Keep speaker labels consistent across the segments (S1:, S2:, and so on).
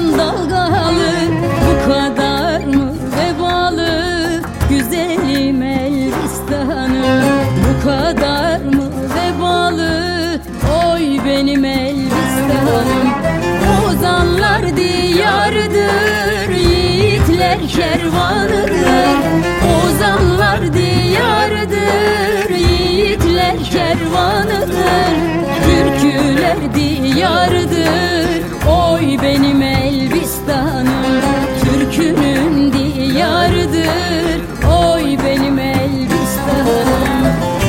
S1: Dalgadan dalgalı, bu kadar mı vebalı? Güzelim Elbistan'ım, bu kadar mı vebalı? Oy benim Elbistan'ım. Ozanlar diyarıdır, yiğitler kervanıdır. Ozanlar diyarıdır, yiğitler kervanıdır. Türküler diyarıdır, oy benim Elbistan'ım. Türkünün diyarıdır, oy benim Elbistan'ım.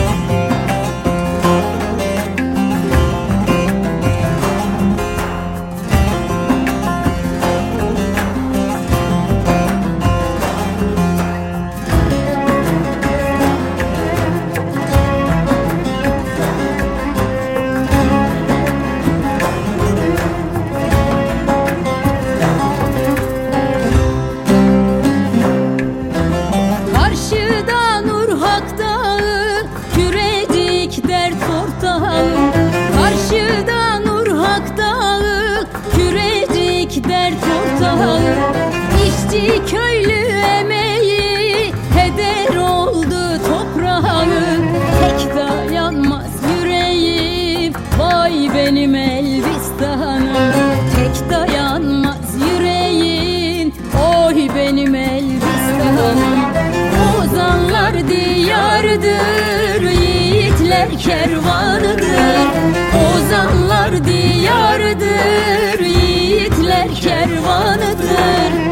S1: Karşıda Nurhak Dağı, kürecik dert ortağı. İşçi köylü emeği heder oldu toprağı. Tek dayanmaz yüreğim, vay benim Elbistan'ım. Tek dayanmaz yüreğim, oy benim Elbistan'ım. Ozanlar diyarıdır, yiğitler kervanıdır. Ozanlar diyarıdır, yiğitler kervanıdır.